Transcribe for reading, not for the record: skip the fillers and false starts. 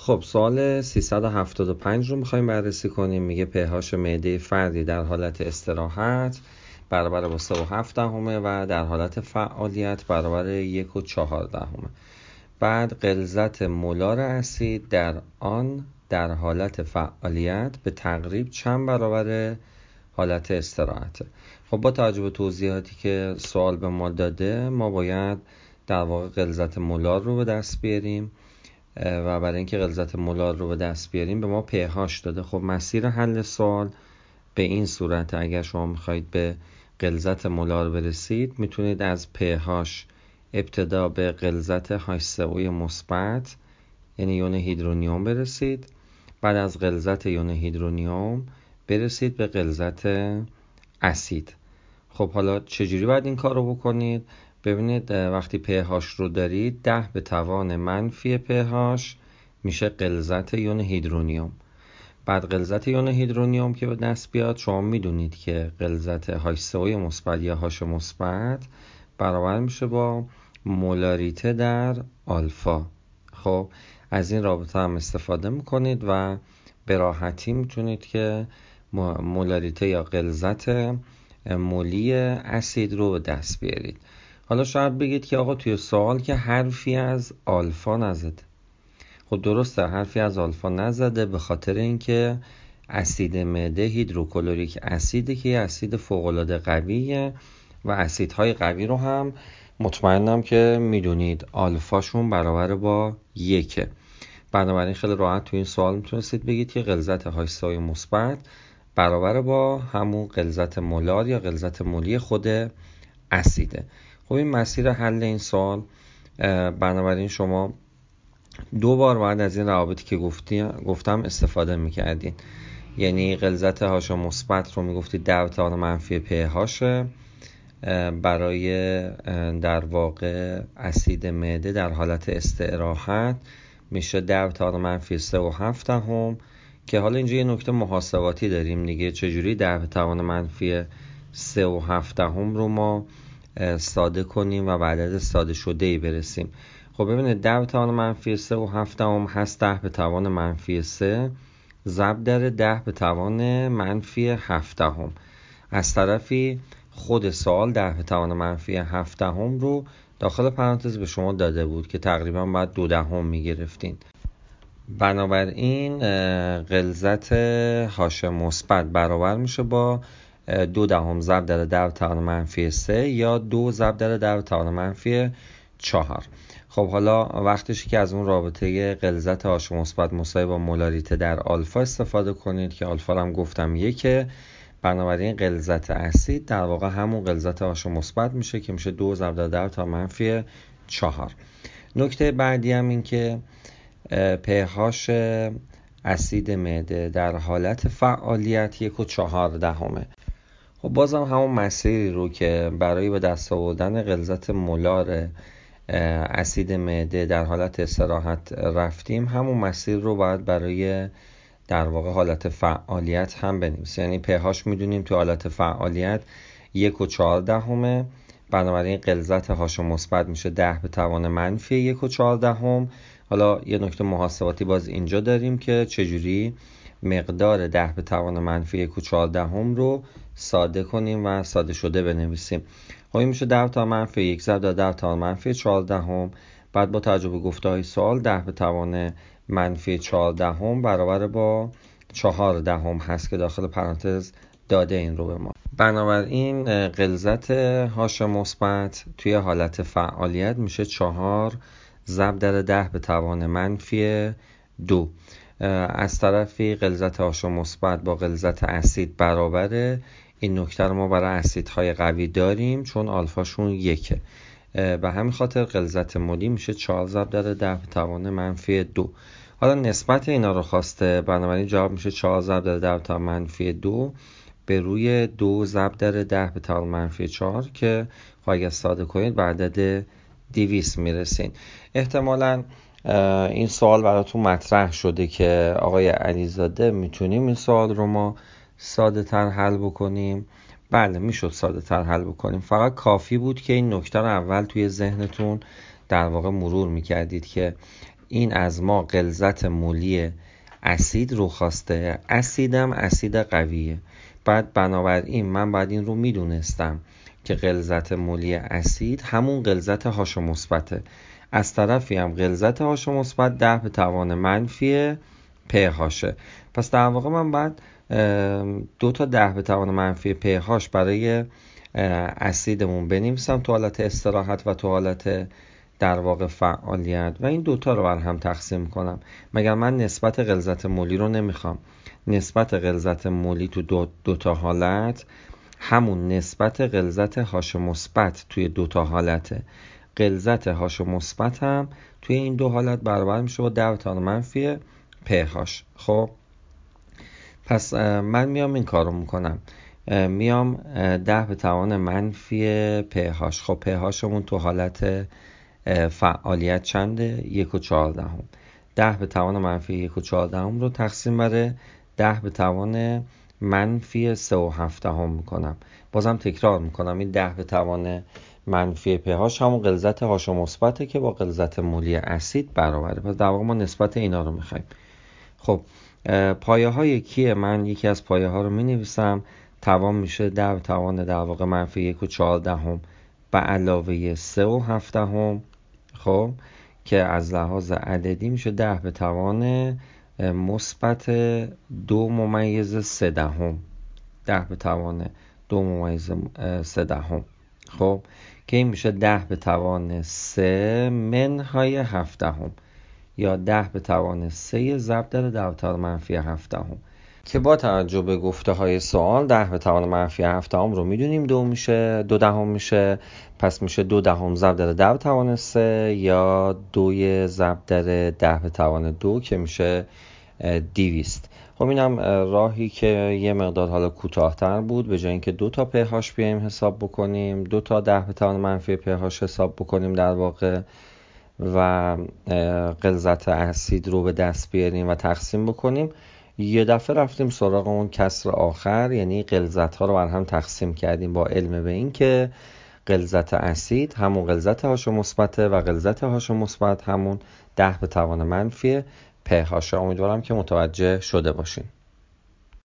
خب سوال 375 رو میخوایم بررسی کنیم. میگه pH معده فردی در حالت استراحت برابر با 3.7 و در حالت فعالیت برابر 1.4. بعد غلظت مولار اسید در آن در حالت فعالیت به تقریب چند برابر حالت استراحت. خب با توجه به توضیحاتی که سوال به ما داده، ما باید در واقع غلظت مولار رو به دست بیاریم و برای اینکه غلظت مولار رو به دست بیاریم به ما pH داده. خب مسیر حل سوال به این صورت: اگر شما میخواید به غلظت مولار برسید، میتونید از pH ابتدا به غلظت H3O مثبت یعنی یون هیدرونیوم برسید، بعد از غلظت یون هیدرونیوم برسید به غلظت اسید. خب حالا چجوری باید این کار رو بکنید؟ ببینید وقتی pH رو دارید 10 به توان منفی pH میشه غلظت یون هیدرونیوم. بعد غلظت یون هیدرونیوم که به دست بیاد، شما میدونید که غلظت H3O مثبت یا H مثبت برابر میشه با مولاریته در آلفا. خب از این رابطه هم استفاده میکنید و به راحتی میتونید که مولاریته یا غلظت مولی اسید رو به دست بیارید. حالا شاید بگید که آقا توی سوال که حرفی از آلفا نزده. خب درسته، حرفی از آلفا نزده به خاطر اینکه اسید معده هیدروکلوریک اسیده که یه اسید فوق‌العاده قویه و اسیدهای قوی رو هم مطمئنم که میدونید آلفاشون برابر با 1. بنابراین خیلی راحت توی این سوال میتونستید بگید که غلظت H3O مثبت برابر با همون غلظت مولار یا غلظت مولی خود اسیده. خب این مسیر حل این سوال. بنابراین شما 2 بار باید از این روابطی که گفتم استفاده میکردین. یعنی غلظت H مثبت رو میگفتید 10 به توان منفی pH برای در واقع اسید معده در حالت استراحت میشه 10 به توان منفی 3.7 که حالا اینجا یه نکته محاسباتی داریم دیگه، چجوری 10 به توان منفی 3.7 رو ما ساده کنیم و به عدد ساده شده‌ای برسیم. خب ببینید 10 به توان منفی 3.7 هست 10 به توان منفی 3 ضرب در 10 به توان منفی 7. از طرفی خود سوال 10 به توان منفی 7 رو داخل پرانتز به شما داده بود که تقریبا باید 0.2 میگرفتین. بنابراین غلظت H مثبت برابر میشه با 0.2 ضرب در 10 به توان منفی 3 یا 2 ضرب در 10 به توان منفی 4. خب حالا وقتش که از اون رابطه غلظت H مثبت مساوی با مولاریته در آلفا استفاده کنید که آلفا رو هم گفتم 1. بنابراین غلظت اسید در واقع همون غلظت H مثبت میشه که میشه 2 ضرب در 10 به توان منفی 4. نکته بعدی هم این که pH اسید معده در حالت فعالیت 1.4. خب بازم همون مسیری رو که برای به دست آوردن غلظت مولار اسید معده در حالت استراحت رفتیم، همون مسیر رو باید برای در واقع حالت فعالیت هم بنویسیم. یعنی pH میدونیم تو حالت فعالیت 1.4، بنابراین غلظت H مثبت میشه 10 به توان منفی 1.4. حالا یه نکته محاسباتی باز اینجا داریم که چجوری مقدار 10 به توان منفی 1.4 رو ساده کنیم و ساده شده بنویسیم. خب این میشه 10 به توان منفی 1 ضرب در 10 به توان منفی 14. بعد با توجه به گفته‌های سوال 10 به توان منفی 14 برابر با 4 هست که داخل پرانتز داده این رو به ما. بنابراین غلظت H مثبت توی حالت فعالیت میشه 4 ضرب در 10 به توان منفی 2. از طرفی غلظت H مثبت با غلظت اسید برابره. این نکته رو ما برای اسیدهای قوی داریم چون آلفاشون 1. به همین خاطر غلظت مولی میشه 4 ضرب در 10 به توان منفی 2. حالا نسبت اینا رو خواسته، بنابراین جواب میشه 4 ضرب در 10 به توان منفی 2 به روی 2 ضرب در 10 به توان منفی 4 که اگه ساده کنید به عدد 200 میرسین. احتمالاً این سوال براتون مطرح شده که آقای علیزاده میتونیم این سوال رو ما ساده تر حل بکنیم. بله میشد ساده تر حل بکنیم، فقط کافی بود که این نکته رو اول توی ذهنتون در واقع مرور میکردید که این از ما غلظت مولی اسید رو خواسته. اسیدم اسید قویه. بعد بنابراین من باید این رو میدونستم که غلظت مولی اسید همون غلظت H مثبته. از طرفی هم غلظت H مثبت 10 به توان منفی pH. پس در واقع من باید 2 تا 10 به توان منفی pH برای اسیدمون بنویسم تو حالت استراحت و تو حالت در واقع فعالیت و این دوتا رو بر هم تقسیم کنم. مگر من نسبت غلظت مولی رو نمیخوام؟ نسبت غلظت مولی تو دو تا حالت همون نسبت غلظت H مثبت توی دو تا حالته. غلظت H مثبت هم توی این دو حالت برابر میشه با 10 به توان منفی pH. خب پس من میام این کارو میکنم، میام 10 به توان منفی pH. خب pH همون تو حالت فعالیت چنده؟ 1.14. 10 به توان منفی 1.14 رو تقسیم بر 10 به توان منفی 3.7 میکنم. بازم تکرار میکنم، این 10 به توان منفی pH همون غلظت H مثبته که با غلظت مولی اسید برابره. پس در واقع ما نسبت اینا رو میخوایم. خب پایه های کیه؟ من یکی از پایه ها رو می نویسم. توان میشه 10 به توان در واقع منفی 1.14 به علاوه 3.7. خب که از لحاظ عددی میشه 10 به توان مثبت 2.3. 10 به توان 2.3. خب که این میشه 10 به توان 3 منهای 7 یا 10 به توان 3 ضرب در 10 به توان منفی 7 که با توجه به گفته های سوال 10 به توان منفی 7 رو میدونیم 2 دهم میشه. پس میشه 2 دهم ضرب در 10 به توان 3 یا 2 ضرب در 10 به توان 2 که میشه 200. خب اینم راهی که یه مقدار حالا کوتاه‌تر بود، به جای اینکه 2 تا pH بیایم حساب بکنیم 2 تا 10 به توان منفی pH حساب بکنیم در واقع و غلظت اسید رو به دست بیاریم و تقسیم بکنیم، یه دفعه رفتیم سراغ اون کسر آخر، یعنی غلظت ها رو بر هم تقسیم کردیم با علم به این که غلظت اسید همون غلظت H مثبته و غلظت H مثبت همون 10 به توان منفی pH. امیدوارم که متوجه شده باشین.